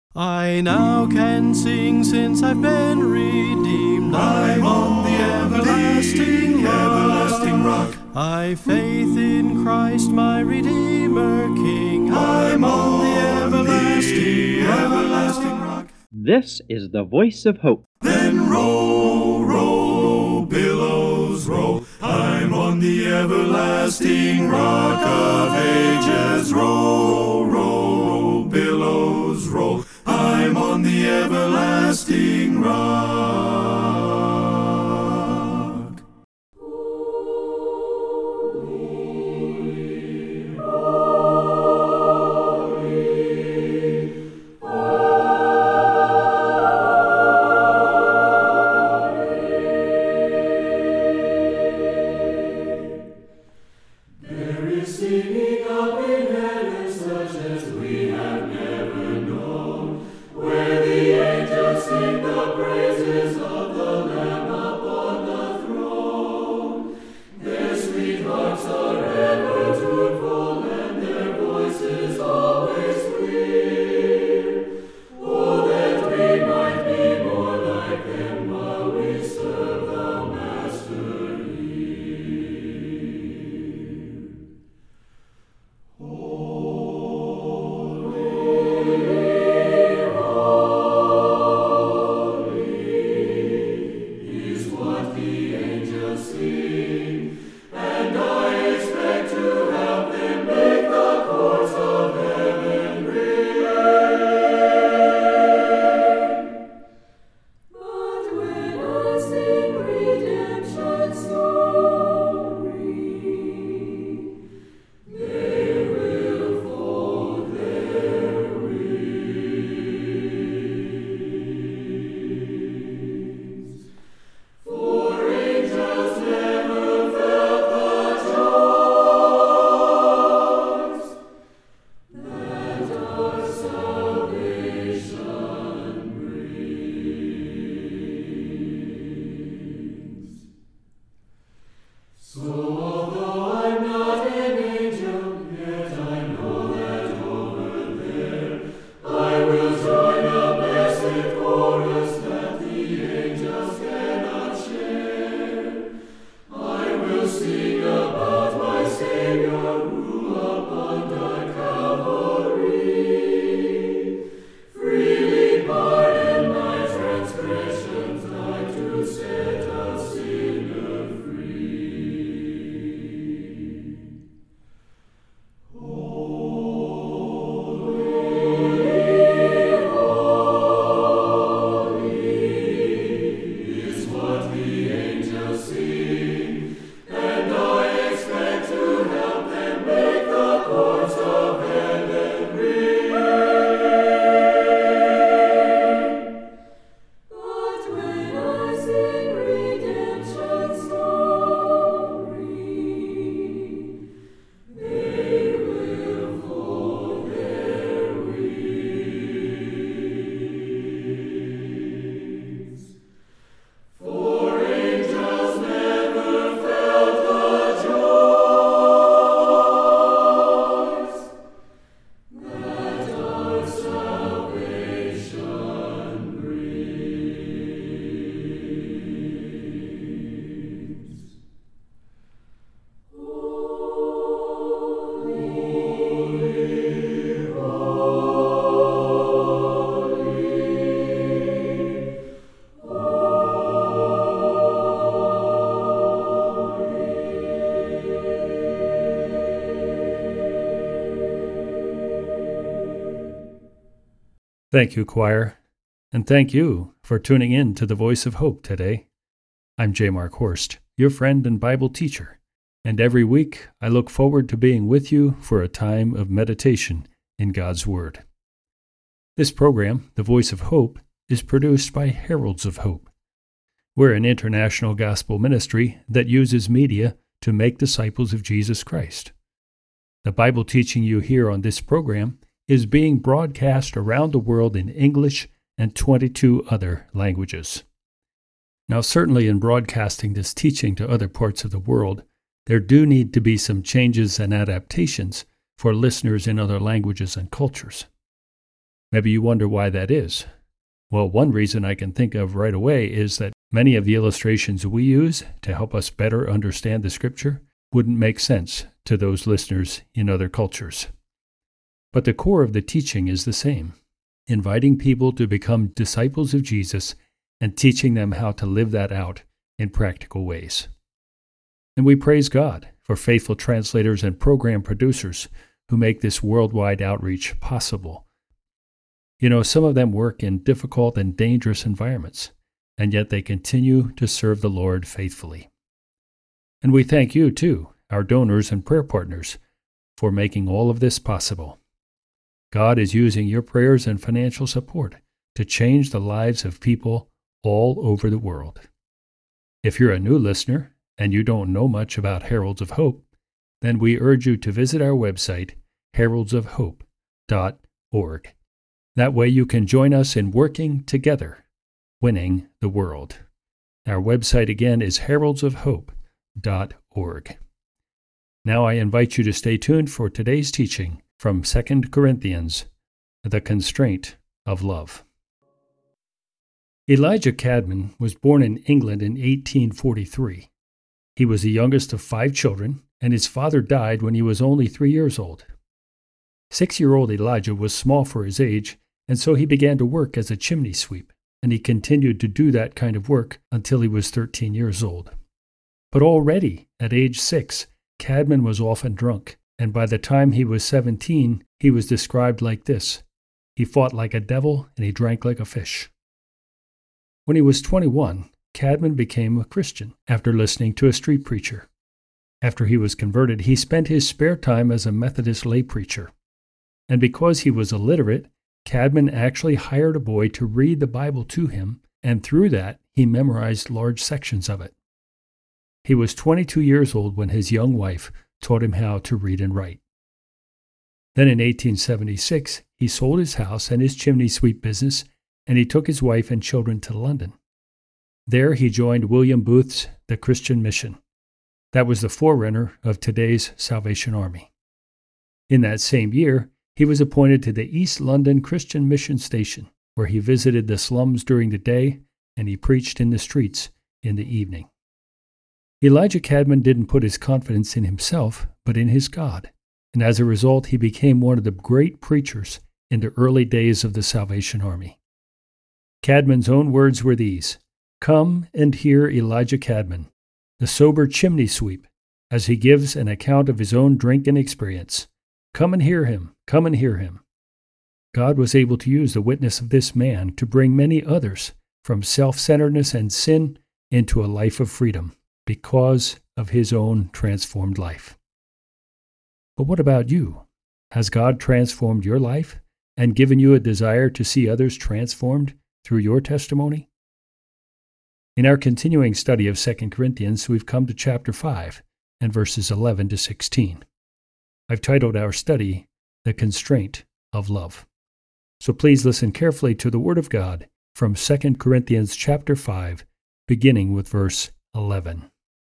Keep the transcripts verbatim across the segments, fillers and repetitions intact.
I now can sing since I've been redeemed. I'm on the everlasting rock. everlasting rock. I've faith in Christ my Redeemer King. I'm on the everlasting, everlasting rock. This is the voice of hope. Then roll, roll, billows roll. I'm on the everlasting rock of ages. Roll, roll, billows roll. I'm on the everlasting rock. Holy, holy, holy. There is singing up in heaven such as we have never known, where the angels sing the praises of the Lamb upon the throne. Their sweethearts are ever tuneful, and their voices always clear. Oh, that we might be more like them while we serve the Master here. Holy, is what the angels sing, and I expect to help them make the courts of heaven ring. But when I sing redemption story, they will fold their wings. For angels never felt the joys that our salvation brings. So although I'm not an angel, yet I know that over there I will join the blessed chorus that the angels cannot share. I will sing about my Savior who upon the Calvary freely pardoned my transgressions, died to set a sinner free. Holy, holy is what the angels sing, and I expect to help them make the courts of heaven ring. But when I sing redemption story, they will fold their wings. For angels never felt the joys that our salvation brings. Holy, holy, Thank you, choir, and thank you for tuning in to the Voice of Hope today. I'm J. Mark Horst, your friend and Bible teacher, and every week I look forward to being with you for a time of meditation in God's Word. This program, The Voice of Hope, is produced by Heralds of Hope. We're an international gospel ministry that uses media to make disciples of Jesus Christ. The Bible teaching you hear on this program is being broadcast around the world in English and twenty-two other languages. Now, certainly in broadcasting this teaching to other parts of the world, there do need to be some changes and adaptations for listeners in other languages and cultures. Maybe you wonder why that is. Well, one reason I can think of right away is that many of the illustrations we use to help us better understand the Scripture wouldn't make sense to those listeners in other cultures. But the core of the teaching is the same, inviting people to become disciples of Jesus and teaching them how to live that out in practical ways. And we praise God for faithful translators and program producers who make this worldwide outreach possible. You know, some of them work in difficult and dangerous environments, and yet they continue to serve the Lord faithfully. And we thank you, too, our donors and prayer partners, for making all of this possible. God is using your prayers and financial support to change the lives of people all over the world. If you're a new listener and you don't know much about Heralds of Hope, then we urge you to visit our website, heralds of hope dot org. That way you can join us in working together, winning the world. Our website again is heralds of hope dot org. Now I invite you to stay tuned for today's teaching from Second Corinthians, The Constraint of Love. Elijah Cadman was born in England in eighteen forty-three. He was the youngest of five children, and his father died when he was only three years old. Six-year-old Elijah was small for his age, and so he began to work as a chimney sweep, and he continued to do that kind of work until he was thirteen years old. But already, at age six, Cadman was often drunk, and by the time he was seventeen, he was described like this: he fought like a devil and he drank like a fish. When he was twenty-one, Cadman became a Christian after listening to a street preacher. After he was converted, he spent his spare time as a Methodist lay preacher. And because he was illiterate, Cadman actually hired a boy to read the Bible to him, and through that, he memorized large sections of it. He was twenty-two years old when his young wife taught him how to read and write. Then in eighteen seventy-six, he sold his house and his chimney sweep business, and he took his wife and children to London. There he joined William Booth's The Christian Mission. That was the forerunner of today's Salvation Army. In that same year, he was appointed to the East London Christian Mission Station, where he visited the slums during the day and he preached in the streets in the evening. Elijah Cadman didn't put his confidence in himself, but in his God, and as a result, he became one of the great preachers in the early days of the Salvation Army. Cadman's own words were these: "Come and hear Elijah Cadman, the sober chimney sweep, as he gives an account of his own drinking experience. Come and hear him, come and hear him." God was able to use the witness of this man to bring many others from self-centeredness and sin into a life of freedom because of his own transformed life. But what about you? Has God transformed your life and given you a desire to see others transformed through your testimony? In our continuing study of Second Corinthians, we've come to chapter five and verses eleven to sixteen. I've titled our study, The Constraint of Love. So please listen carefully to the Word of God from Second Corinthians chapter five, beginning with verse eleven.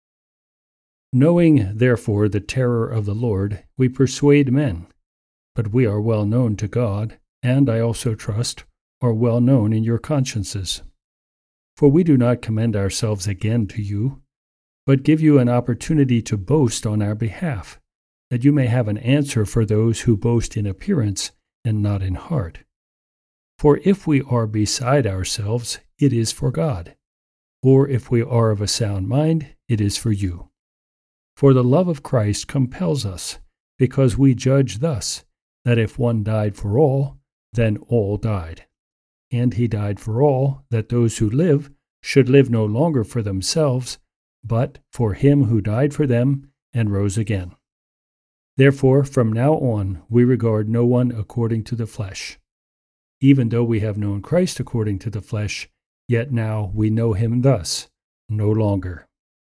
"Knowing, therefore, the terror of the Lord, we persuade men, but we are well known to God, and I also trust, are well known in your consciences. For we do not commend ourselves again to you, but give you an opportunity to boast on our behalf, that you may have an answer for those who boast in appearance and not in heart. For if we are beside ourselves, it is for God, or if we are of a sound mind, it is for you. For the love of Christ compels us, because we judge thus, that if one died for all, then all died. And he died for all, that those who live should live no longer for themselves, but for him who died for them and rose again. Therefore, from now on, we regard no one according to the flesh. Even though we have known Christ according to the flesh, yet now we know him thus, no longer."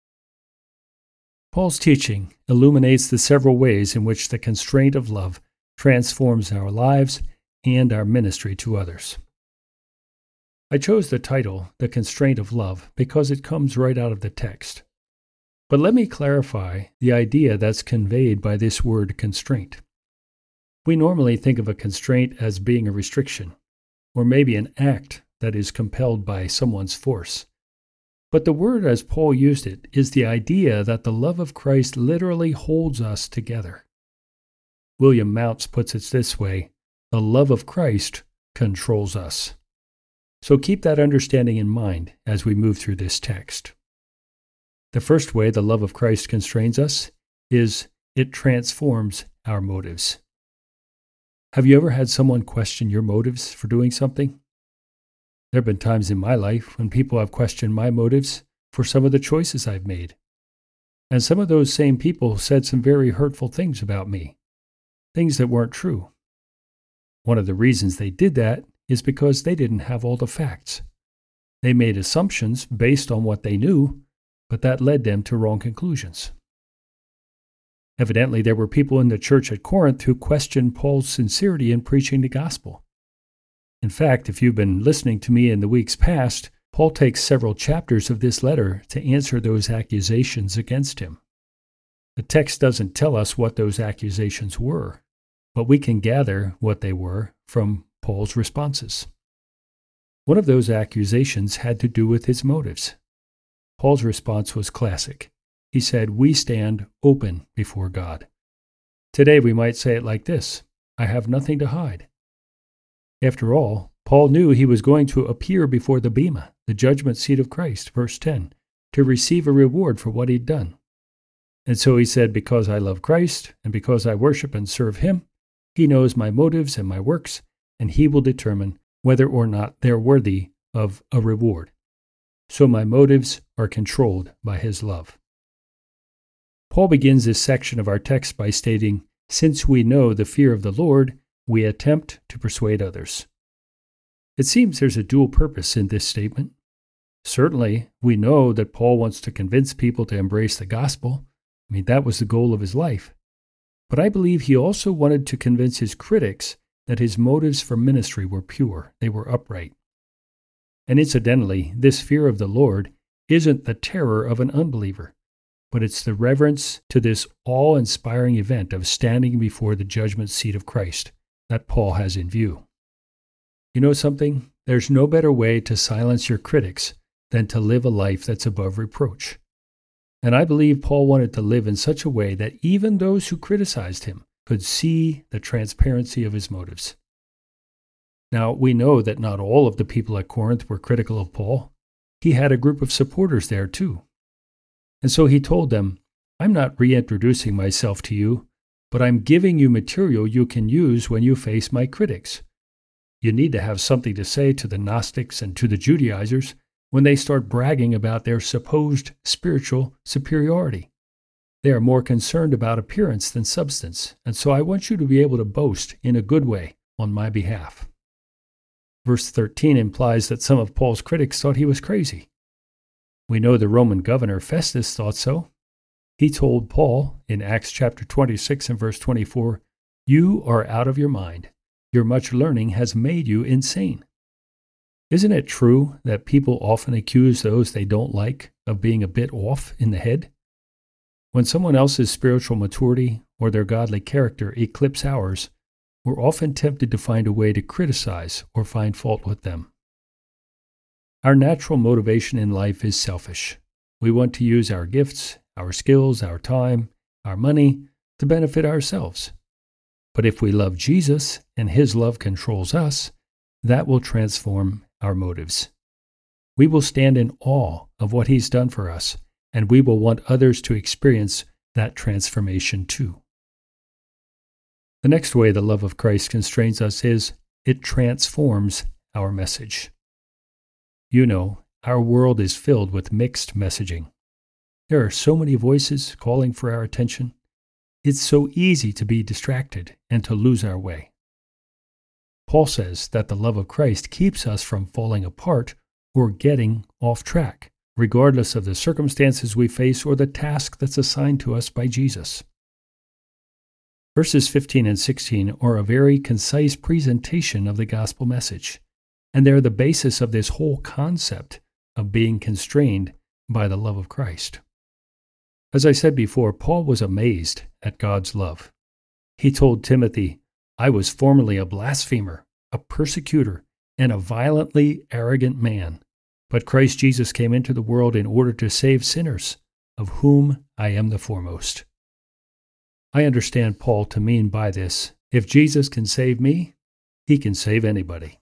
Paul's teaching illuminates the several ways in which the constraint of love transforms our lives and our ministry to others. I chose the title, The Constraint of Love, because it comes right out of the text. But let me clarify the idea that's conveyed by this word constraint. We normally think of a constraint as being a restriction, or maybe an act that is compelled by someone's force. But the word as Paul used it is the idea that the love of Christ literally holds us together. William Mounce puts it this way: the love of Christ controls us. So keep that understanding in mind as we move through this text. The first way the love of Christ constrains us is it transforms our motives. Have you ever had someone question your motives for doing something? There have been times in my life when people have questioned my motives for some of the choices I've made. And some of those same people said some very hurtful things about me, things that weren't true. One of the reasons they did that is because they didn't have all the facts. They made assumptions based on what they knew, but that led them to wrong conclusions. Evidently, there were people in the church at Corinth who questioned Paul's sincerity in preaching the gospel. In fact, if you've been listening to me in the weeks past, Paul takes several chapters of this letter to answer those accusations against him. The text doesn't tell us what those accusations were, but we can gather what they were from Paul's responses. One of those accusations had to do with his motives. Paul's response was classic. He said, "We stand open before God." Today we might say it like this: I have nothing to hide. After all, Paul knew he was going to appear before the bema, the judgment seat of Christ, verse ten, to receive a reward for what he'd done. And so he said, because I love Christ and because I worship and serve him, he knows my motives and my works, and he will determine whether or not they're worthy of a reward. So my motives are controlled by his love. Paul begins this section of our text by stating, since we know the fear of the Lord, we attempt to persuade others. It seems there's a dual purpose in this statement. Certainly, we know that Paul wants to convince people to embrace the gospel. I mean, that was the goal of his life. But I believe he also wanted to convince his critics that his motives for ministry were pure, they were upright. And incidentally, this fear of the Lord isn't the terror of an unbeliever, but it's the reverence to this awe-inspiring event of standing before the judgment seat of Christ that Paul has in view. You know something? There's no better way to silence your critics than to live a life that's above reproach. And I believe Paul wanted to live in such a way that even those who criticized him could see the transparency of his motives. Now, we know that not all of the people at Corinth were critical of Paul. He had a group of supporters there too. And so he told them, I'm not reintroducing myself to you, but I'm giving you material you can use when you face my critics. You need to have something to say to the Gnostics and to the Judaizers when they start bragging about their supposed spiritual superiority. They are more concerned about appearance than substance, and so I want you to be able to boast in a good way on my behalf. Verse thirteen implies that some of Paul's critics thought he was crazy. We know the Roman governor Festus thought so. He told Paul in Acts chapter twenty-six and verse twenty-four, "You are out of your mind. Your much learning has made you insane." Isn't it true that people often accuse those they don't like of being a bit off in the head? When someone else's spiritual maturity or their godly character eclipse ours, we're often tempted to find a way to criticize or find fault with them. Our natural motivation in life is selfish. We want to use our gifts, our skills, our time, our money to benefit ourselves. But if we love Jesus and his love controls us, that will transform our motives. We will stand in awe of what he's done for us, and we will want others to experience that transformation too. The next way the love of Christ constrains us is it transforms our message. You know, our world is filled with mixed messaging. There are so many voices calling for our attention. It's so easy to be distracted and to lose our way. Paul says that the love of Christ keeps us from falling apart or getting off track, regardless of the circumstances we face or the task that's assigned to us by Jesus. Verses fifteen and sixteen are a very concise presentation of the gospel message, and they're the basis of this whole concept of being constrained by the love of Christ. As I said before, Paul was amazed at God's love. He told Timothy, I was formerly a blasphemer, a persecutor, and a violently arrogant man. But Christ Jesus came into the world in order to save sinners, of whom I am the foremost. I understand Paul to mean by this, if Jesus can save me, he can save anybody.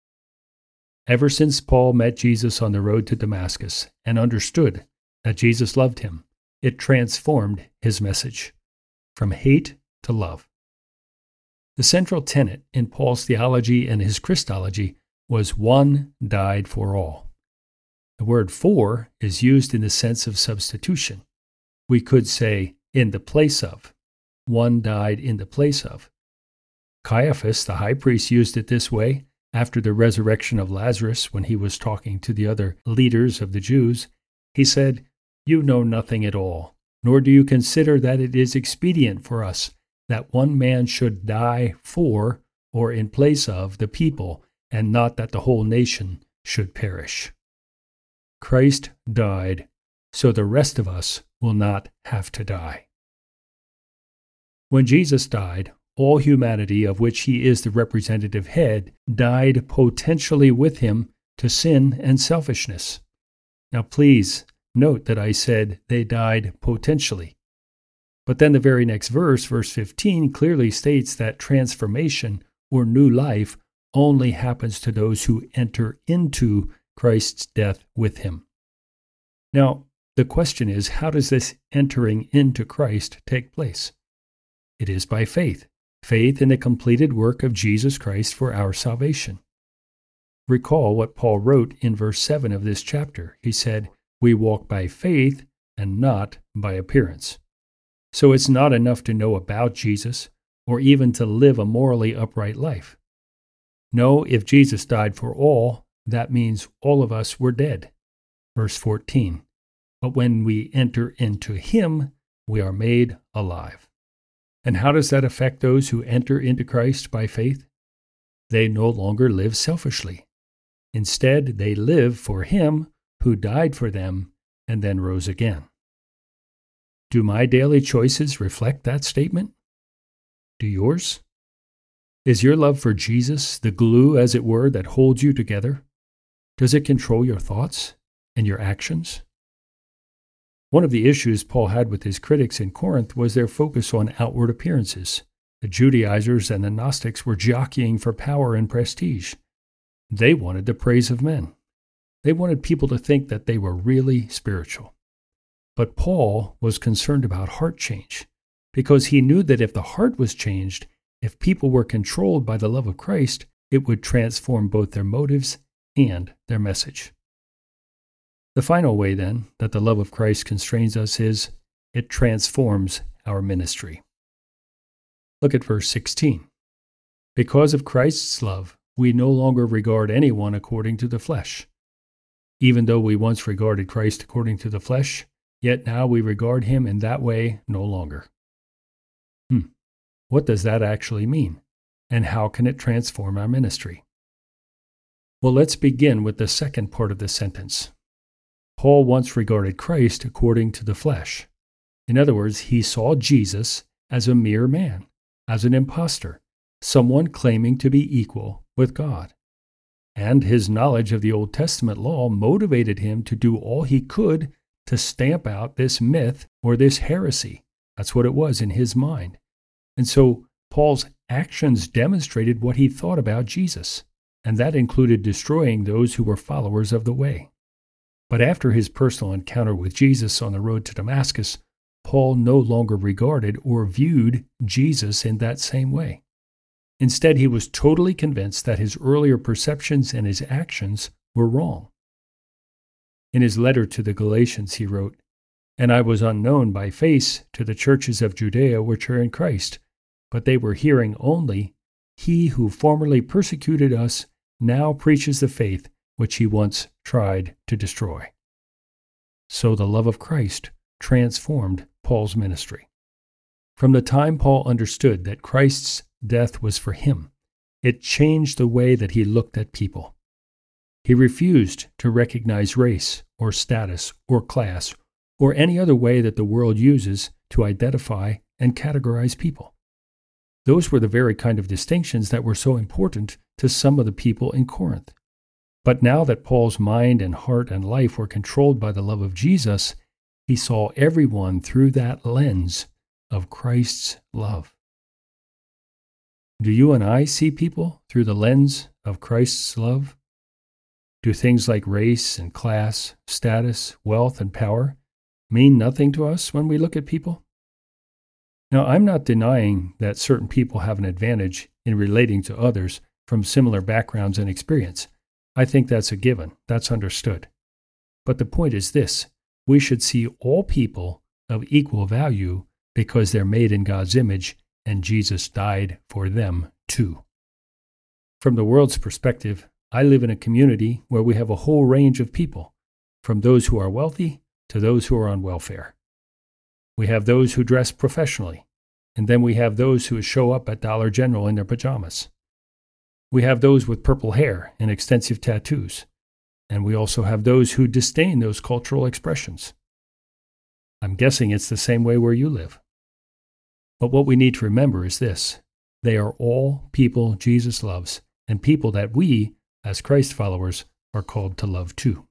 Ever since Paul met Jesus on the road to Damascus and understood that Jesus loved him, it transformed his message from hate to love. The central tenet in Paul's theology and his Christology was one died for all. The word for is used in the sense of substitution. We could say in the place of. One died in the place of. Caiaphas, the high priest, used it this way after the resurrection of Lazarus when he was talking to the other leaders of the Jews. He said, "You know nothing at all, nor do you consider that it is expedient for us that one man should die for or in place of the people, and not that the whole nation should perish." Christ died, so the rest of us will not have to die. When Jesus died, all humanity, of which he is the representative head, died potentially with him to sin and selfishness. Now please note that I said they died potentially. But then the very next verse, verse fifteen, clearly states that transformation or new life only happens to those who enter into Christ's death with him. Now, the question is, how does this entering into Christ take place? It is by faith. Faith in the completed work of Jesus Christ for our salvation. Recall what Paul wrote in verse seven of this chapter. He said, "We walk by faith and not by appearance." So it's not enough to know about Jesus or even to live a morally upright life. No, if Jesus died for all, that means all of us were dead. Verse fourteen, "But when we enter into him, we are made alive." And how does that affect those who enter into Christ by faith? They no longer live selfishly. Instead, they live for him who died for them and then rose again. Do my daily choices reflect that statement? Do yours? Is your love for Jesus the glue, as it were, that holds you together? Does it control your thoughts and your actions? One of the issues Paul had with his critics in Corinth was their focus on outward appearances. The Judaizers and the Gnostics were jockeying for power and prestige. They wanted the praise of men. They wanted people to think that they were really spiritual. But Paul was concerned about heart change, because he knew that if the heart was changed, if people were controlled by the love of Christ, it would transform both their motives and their message. The final way, then, that the love of Christ constrains us is it transforms our ministry. Look at verse sixteen. "Because of Christ's love, we no longer regard anyone according to the flesh. Even though we once regarded Christ according to the flesh, yet now we regard him in that way no longer." Hmm. What does that actually mean? And how can it transform our ministry? Well, let's begin with the second part of the sentence. Paul once regarded Christ according to the flesh. In other words, he saw Jesus as a mere man, as an impostor, someone claiming to be equal with God. And his knowledge of the Old Testament law motivated him to do all he could to stamp out this myth or this heresy. That's what it was in his mind. And so Paul's actions demonstrated what he thought about Jesus, and that included destroying those who were followers of the way. But after his personal encounter with Jesus on the road to Damascus, Paul no longer regarded or viewed Jesus in that same way. Instead, he was totally convinced that his earlier perceptions and his actions were wrong. In his letter to the Galatians, he wrote, "And I was unknown by face to the churches of Judea which are in Christ, but they were hearing only, he who formerly persecuted us now preaches the faith which he once tried to destroy." So the love of Christ transformed Paul's ministry. From the time Paul understood that Christ's death was for him, it changed the way that he looked at people. He refused to recognize race or status or class or any other way that the world uses to identify and categorize people. Those were the very kind of distinctions that were so important to some of the people in Corinth. But now that Paul's mind and heart and life were controlled by the love of Jesus, he saw everyone through that lens of Christ's love. Do you and I see people through the lens of Christ's love? Do things like race and class, status, wealth, and power mean nothing to us when we look at people? Now, I'm not denying that certain people have an advantage in relating to others from similar backgrounds and experience. I think that's a given. That's understood. But the point is this: we should see all people of equal value because they're made in God's image and Jesus died for them too. From the world's perspective, I live in a community where we have a whole range of people, from those who are wealthy to those who are on welfare. We have those who dress professionally, and then we have those who show up at Dollar General in their pajamas. We have those with purple hair and extensive tattoos, and we also have those who disdain those cultural expressions. I'm guessing it's the same way where you live. But what we need to remember is this: they are all people Jesus loves, and people that we, as Christ followers, are called to love too.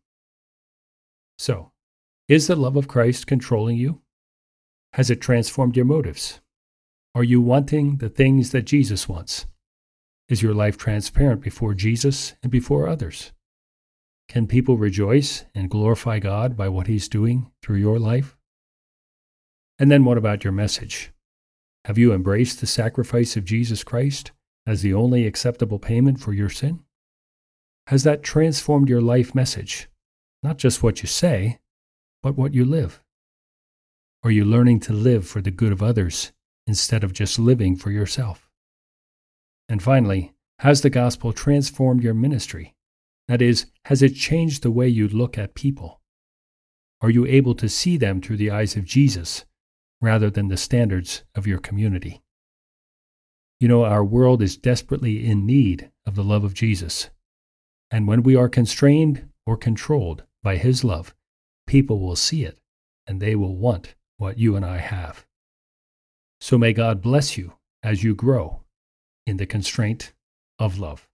So, is the love of Christ controlling you? Has it transformed your motives? Are you wanting the things that Jesus wants? Is your life transparent before Jesus and before others? Can people rejoice and glorify God by what He's doing through your life? And then what about your message? Have you embraced the sacrifice of Jesus Christ as the only acceptable payment for your sin? Has that transformed your life message? Not just what you say, but what you live. Are you learning to live for the good of others instead of just living for yourself? And finally, has the gospel transformed your ministry? That is, has it changed the way you look at people? Are you able to see them through the eyes of Jesus rather than the standards of your community? You know, our world is desperately in need of the love of Jesus. And when we are constrained or controlled by His love, people will see it and they will want what you and I have. So may God bless you as you grow in the constraint of love.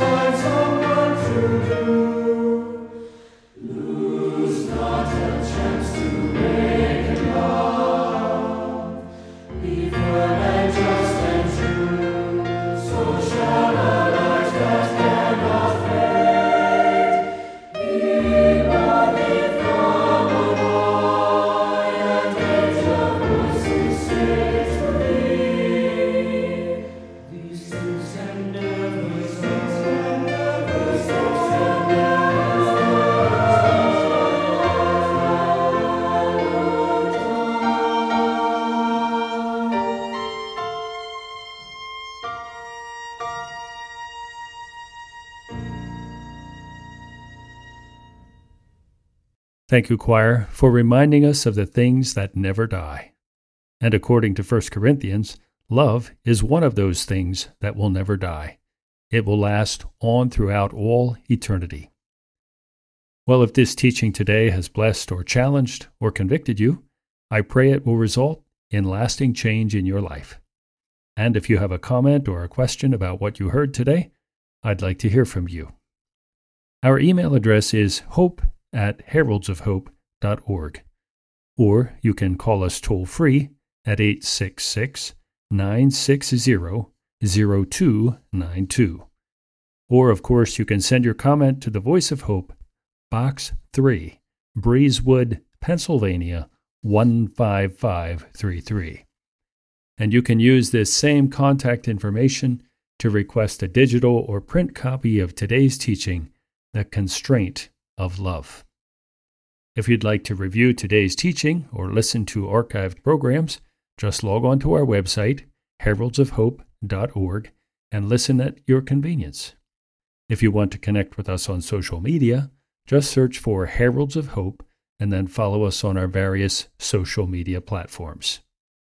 Lose not a chance. Thank you, choir, for reminding us of the things that never die. And according to First Corinthians, love is one of those things that will never die. It will last on throughout all eternity. Well, if this teaching today has blessed or challenged or convicted you, I pray it will result in lasting change in your life. And if you have a comment or a question about what you heard today, I'd like to hear from you. Our email address is hope at heralds of hope dot org, or you can call us toll-free at eight six six, nine six zero, zero two nine two. Or, of course, you can send your comment to the Voice of Hope, Box three, Breezewood, Pennsylvania, one five five three three. And you can use this same contact information to request a digital or print copy of today's teaching, The Constraint of Love. If you'd like to review today's teaching or listen to archived programs, just log on to our website, heralds of hope dot org, and listen at your convenience. If you want to connect with us on social media, just search for Heralds of Hope and then follow us on our various social media platforms.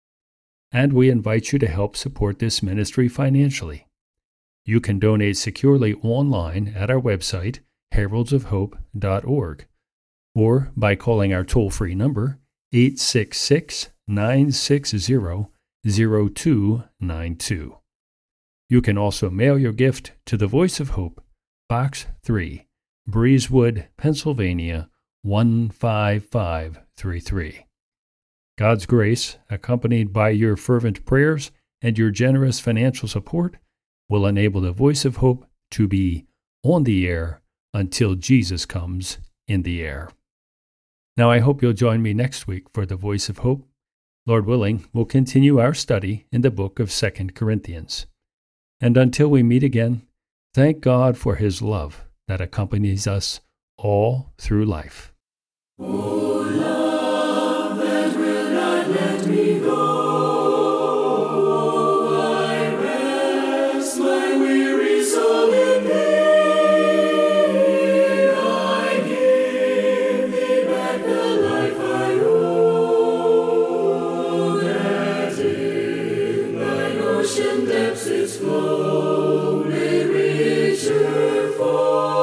And we invite you to help support this ministry financially. You can donate securely online at our website, heralds of hope dot org, or by calling our toll-free number, eight six six, nine six zero, zero two nine two. You can also mail your gift to the Voice of Hope, Box three, Breezewood, Pennsylvania, one five five three three. God's grace, accompanied by your fervent prayers and your generous financial support, will enable the Voice of Hope to be on the air until Jesus comes in the air. Now, I hope you'll join me next week for the Voice of Hope. Lord willing, we'll continue our study in the book of Second Corinthians. And until we meet again, thank God for His love that accompanies us all through life. Oh, love that will not let me go, I rest my weary soul in thee. I give thee back the life I owe, that in thine ocean depths its flow may richer fall.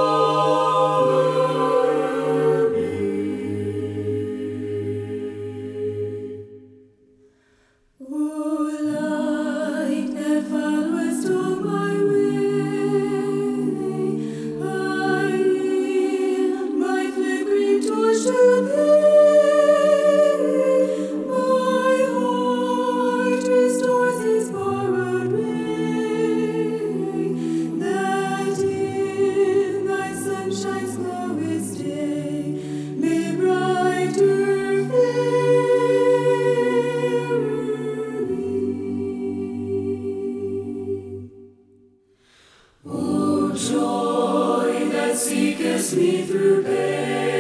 Joy that seekest me through pain.